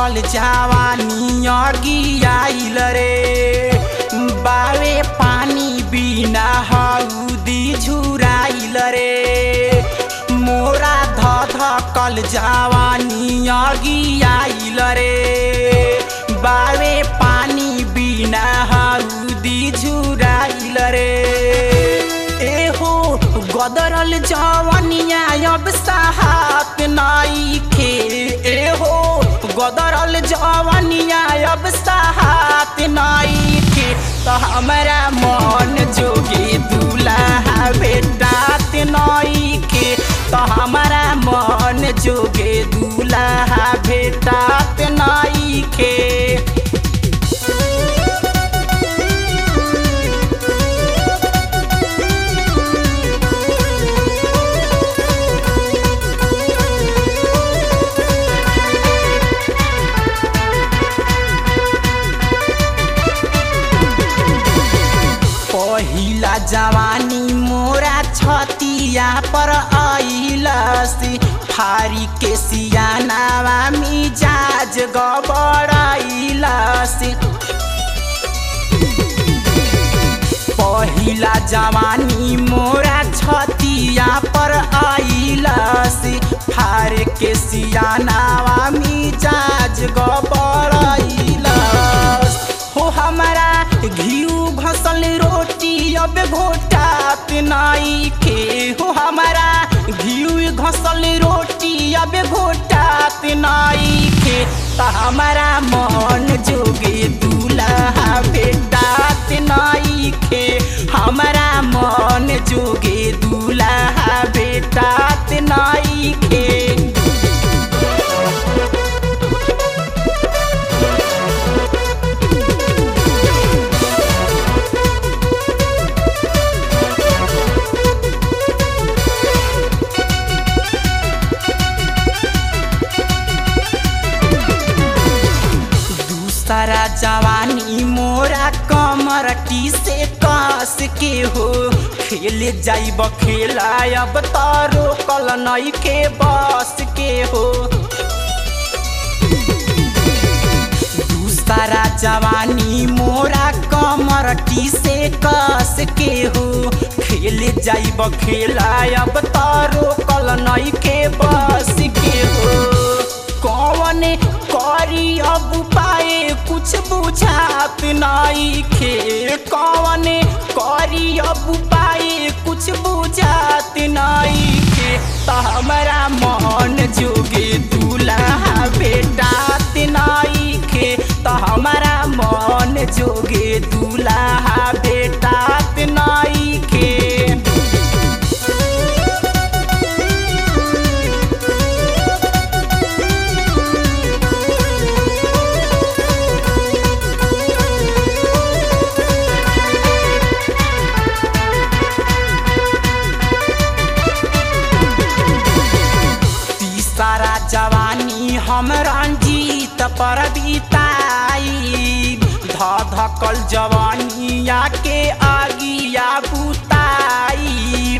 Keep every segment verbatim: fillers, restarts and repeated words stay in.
धकल जवानी अगियाइल रे। बावे पानी बिना हउदी झुराइल रे। मोरा धकल जवानी अगियाइल रे। बावे पानी बिना हउदी झुराइल रे। एहो गदरल जवानिया अब साहत नइखे। एहो गदरल जवानिया अब साहत नइखे। तो हमरा मन जोगे दुल्हा भेटात नइखे। तो हमरा मन जोगे दुल्हा भेटात नइखे। पहिला जवानी मोरा छतिया पर आइलसी। फारी के सियानावा मिजाज गबड़ाइलसी। पहिला जवानी मोरा छतिया पर आइलसी। फार के सियानावा मिजाज गबड़ाइलस। हो हमारा घिउ घसल रोटी अब घोटात नइखे। हो हमारा घिउ घसल रोटी अब घोटात नइखे। त हमारा मन जोगे दुल्हा भेटात नइखे। हमारा मन जोगे दुल्हा भेटात नइखे। सारा जवानी मोरा कमर टी से कस के हो। खेल जाइब खेला अब तो रोकल नइखे बस के हो। दूसरा जवानी मोरा कमर टी से कस के हो। खेल जाइब खेला अब तो रोकल नइखे बस के हो। कौन करी अब पाए कुछ बुझात नइखे। कौन करी अब पाए कुछ बुझात नइखे। त हमरा मन जोगे दुल्हा भेटात नइखे। त हमरा मन जोगे दुल्हा भेटात नइखे। सारा जवानी हम रंजीत पर बिताई। ध धकल जवानिया के आगिया बुताई।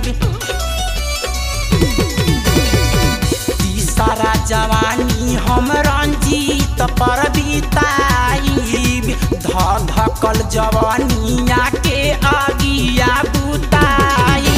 सारा जवानी हम रंजीत पर बिताई। ध धकल जवानिया के आगिया बुताई।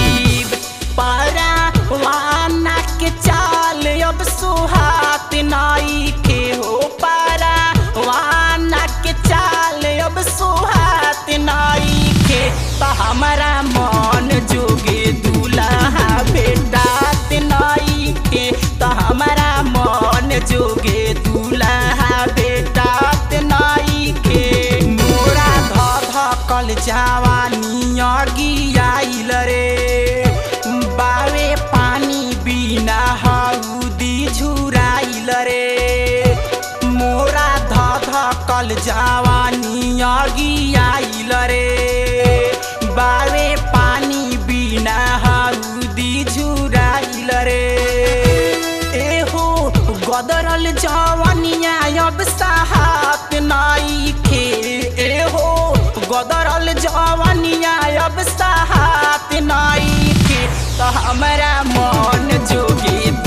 परवाना के चाल अब सुहात नइखे। हो परवाना के चाल अब सुहात नइखे। त हमरा मन जोगे दुल्हा भेटात नइखे। त हमरा मन जोगे दुल्हा भेटात नइखे। मोरा धकल जवानी अगियाइल रे। बावे पानी बिना हउदी झुराइल रे। मोरा धकल जवानी अगियाइल रे। बावे पानी बिना हउदी झुराइल रे। एहो गदरल जवानिया अब साहत नइखे। एहो गदरल जवानिया अब साहत नइखे। त हमरा मन जोगे